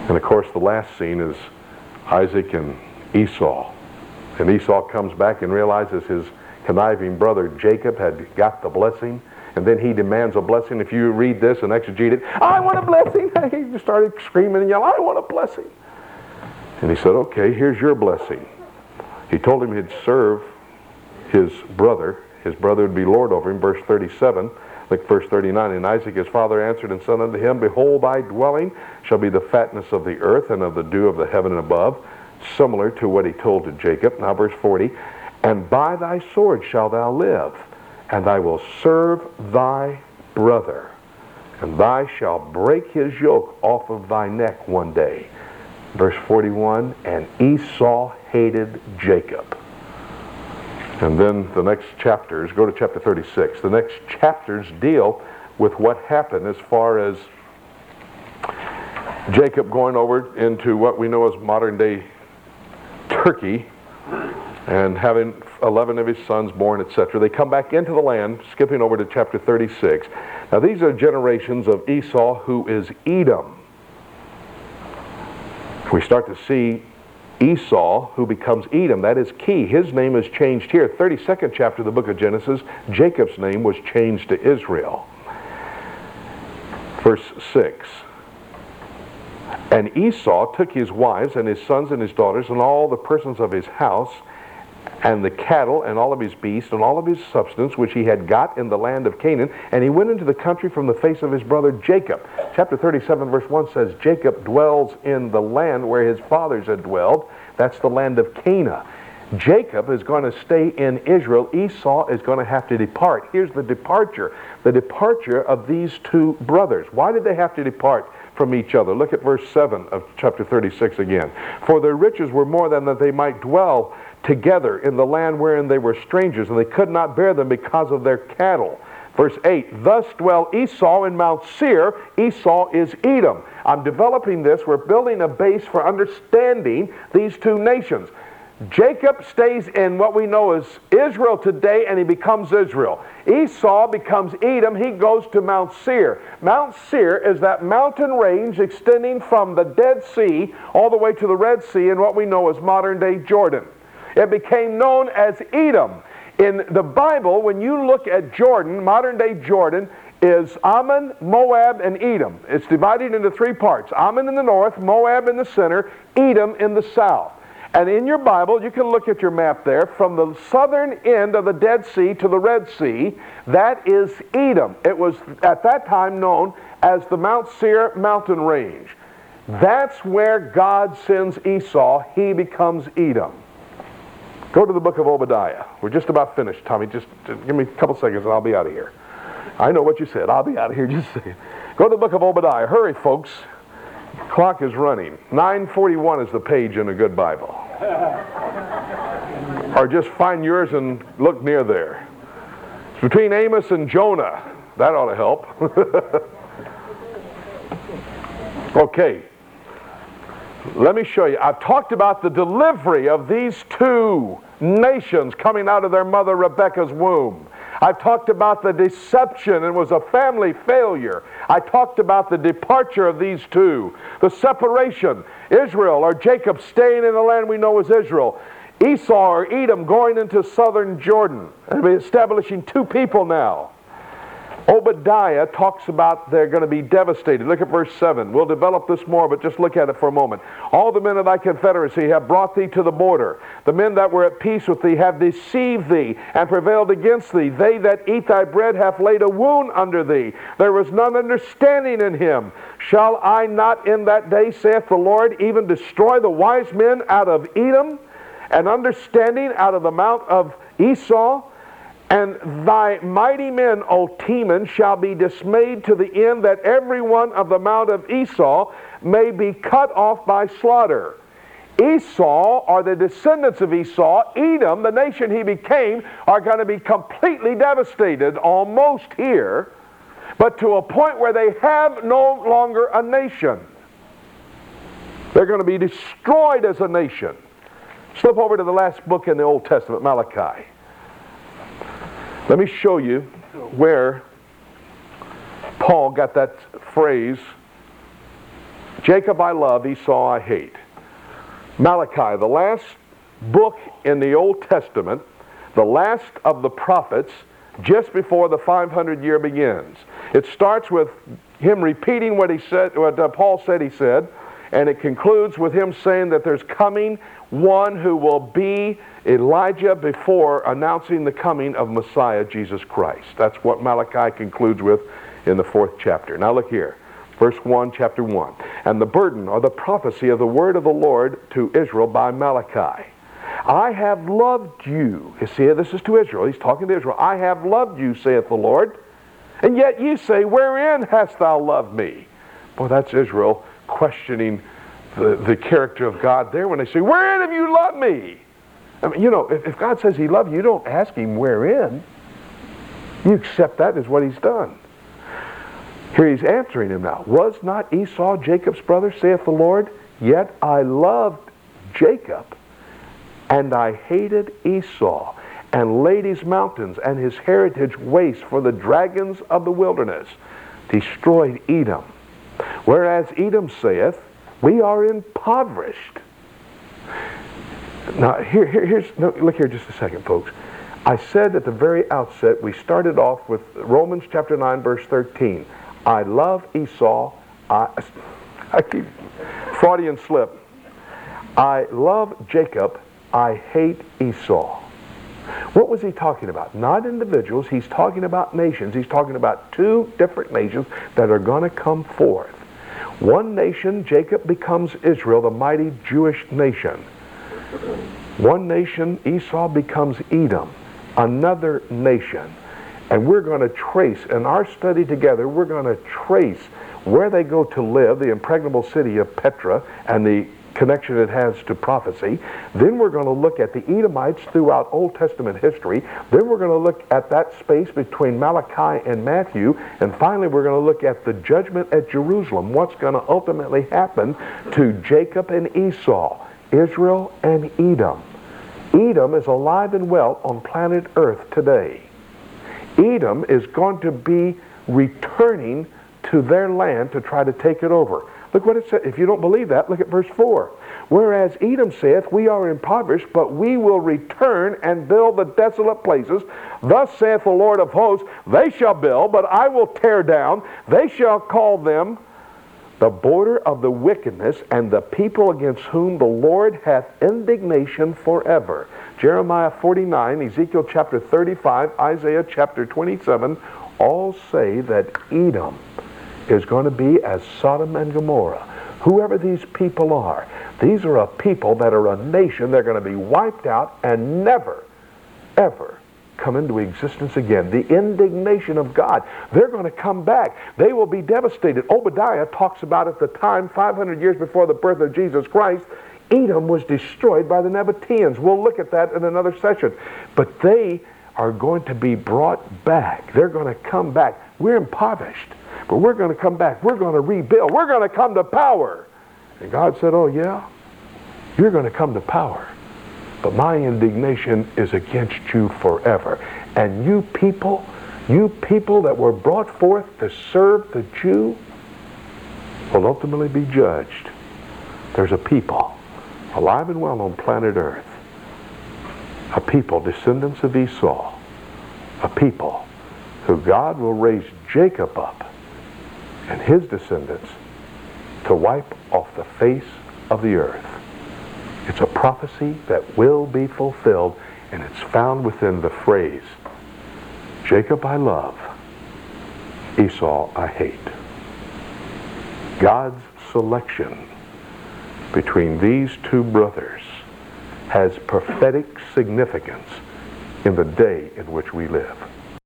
And of course the last scene is Isaac and Esau. And Esau comes back and realizes his conniving brother Jacob had got the blessing, and then he demands a blessing. If you read this and exegete it, I want a blessing. He just started screaming and yelling, I want a blessing. And he said, okay, here's your blessing. He told him he'd serve his brother. His brother would be lord over him, verse 37. Look, verse 39, and Isaac his father answered and said unto him, behold, thy dwelling shall be the fatness of the earth and of the dew of the heaven above, similar to what he told to Jacob. Now verse 40, and by thy sword shalt thou live, and I will serve thy brother, and thou shalt break his yoke off of thy neck one day. Verse 41, and Esau hated Jacob. And then the next chapters, go to chapter 36. The next chapters deal with what happened as far as Jacob going over into what we know as modern day Turkey and having 11 of his sons born, etc. They come back into the land, skipping over to chapter 36. Now these are generations of Esau, who is Edom. We start to see Esau, who becomes Edom. That is key. His name is changed here. 32nd chapter of the book of Genesis, Jacob's name was changed to Israel. Verse 6. And Esau took his wives and his sons and his daughters and all the persons of his house and the cattle and all of his beasts and all of his substance which he had got in the land of Canaan, and he went into the country from the face of his brother Jacob. Chapter 37 verse 1 says Jacob dwells in the land where his fathers had dwelled. That's the land of Canaan. Jacob is going to stay in Israel. Esau is going to have to depart. Here's the departure of these two brothers. Why did they have to depart from each other? Look at verse 7 of chapter 36 again. For their riches were more than that they might dwell together in the land wherein they were strangers, and they could not bear them because of their cattle. Verse 8, thus dwell Esau in Mount Seir. Esau is Edom. I'm developing this. We're building a base for understanding these two nations. Jacob stays in what we know as Israel today, and he becomes Israel. Esau becomes Edom. He goes to Mount Seir. Mount Seir is that mountain range extending from the Dead Sea all the way to the Red Sea in what we know as modern-day Jordan. It became known as Edom. In the Bible, when you look at Jordan, modern-day Jordan is Ammon, Moab, and Edom. It's divided into three parts. Ammon in the north, Moab in the center, Edom in the south. And in your Bible, you can look at your map there, from the southern end of the Dead Sea to the Red Sea, that is Edom. It was at that time known as the Mount Seir mountain range. That's where God sends Esau. He becomes Edom. Go to the book of Obadiah. We're just about finished, Tommy. Just give me a couple seconds and I'll be out of here. I know what you said. I'll be out of here. Just a second. Go to the book of Obadiah. Hurry, folks. Clock is running. 941 is the page in a good Bible. Or just find yours and look near there. It's between Amos and Jonah. That ought to help. Okay. Let me show you. I've talked about the delivery of these two nations coming out of their mother Rebekah's womb. I've talked about the deception, and it was a family failure. I talked about the departure of these two. The separation. Israel, or Jacob, staying in the land we know as Israel. Esau, or Edom, going into southern Jordan. And establishing two people now. Obadiah talks about they're going to be devastated. Look at verse 7. We'll develop this more, but just look at it for a moment. All the men of thy confederacy have brought thee to the border. The men that were at peace with thee have deceived thee and prevailed against thee. They that eat thy bread have laid a wound under thee. There was none understanding in him. Shall I not in that day, saith the Lord, even destroy the wise men out of Edom, and understanding out of the mount of Esau? And thy mighty men, O Teman, shall be dismayed to the end that every one of the mount of Esau may be cut off by slaughter. Esau, or the descendants of Esau, Edom, the nation he became, are going to be completely devastated, almost here, but to a point where they have no longer a nation. They're going to be destroyed as a nation. Slip over to the last book in the Old Testament, Malachi. Let me show you where Paul got that phrase, Jacob I love, Esau I hate. Malachi, the last book in the Old Testament, the last of the prophets, just before the 500 year begins. It starts with him repeating what he said, what Paul said he said, and it concludes with him saying that there's coming one who will be Elijah before announcing the coming of Messiah, Jesus Christ. That's what Malachi concludes with in the 4th chapter. Now look here. Verse 1, chapter 1. And the burden or the prophecy of the word of the Lord to Israel by Malachi. I have loved you. You see, this is to Israel. He's talking to Israel. I have loved you, saith the Lord. And yet you say, wherein hast thou loved me? Boy, that's Israel questioning the character of God there when they say, wherein have you loved me? I mean, you know, if God says he loved you, you don't ask him wherein. You accept that as what he's done. Here he's answering him now. Was not Esau Jacob's brother, saith the Lord? Yet I loved Jacob, and I hated Esau, and laid his mountains and his heritage waste for the dragons of the wilderness, destroyed Edom. Whereas Edom saith, we are impoverished. Now, look here just a second, folks. I said at the very outset, we started off with Romans chapter 9, verse 13. I love Esau. I keep Freudian slip. I love Jacob. I hate Esau. What was he talking about? Not individuals. He's talking about nations. He's talking about two different nations that are going to come forth. One nation, Jacob becomes Israel, the mighty Jewish nation. One nation, Esau becomes Edom, another nation. And we're going to trace, in our study together, we're going to trace where they go to live, the impregnable city of Petra, and the connection it has to prophecy. Then we're going to look at the Edomites throughout Old Testament history. Then we're going to look at that space between Malachi and Matthew. And finally, we're going to look at the judgment at Jerusalem, what's going to ultimately happen to Jacob and Esau, Israel and Edom. Edom is alive and well on planet Earth today. Edom is going to be returning to their land to try to take it over. Look what it says. If you don't believe that, look at verse 4. Whereas Edom saith, we are impoverished, but we will return and build the desolate places. Thus saith the Lord of hosts, they shall build, but I will tear down. They shall call them the border of the wickedness, and the people against whom the Lord hath indignation forever. Jeremiah 49, Ezekiel chapter 35, Isaiah chapter 27, all say that Edom is going to be as Sodom and Gomorrah. Whoever these people are, these are a people that are a nation. They're going to be wiped out and never, ever come into existence again. The indignation of God. They're going to come back. They will be devastated. Obadiah talks about at the time, 500 years before the birth of Jesus Christ, Edom was destroyed by the Nabateans. We'll look at that in another session. But they are going to be brought back. They're going to come back. We're impoverished, but we're going to come back. We're going to rebuild. We're going to come to power. And God said, oh yeah, you're going to come to power. But my indignation is against you forever. And you people that were brought forth to serve the Jew will ultimately be judged. There's a people alive and well on planet Earth. A people, descendants of Esau. A people who God will raise Jacob up and his descendants to wipe off the face of the earth. It's a prophecy that will be fulfilled, and it's found within the phrase, Jacob I love, Esau I hate. God's selection between these two brothers has prophetic significance in the day in which we live.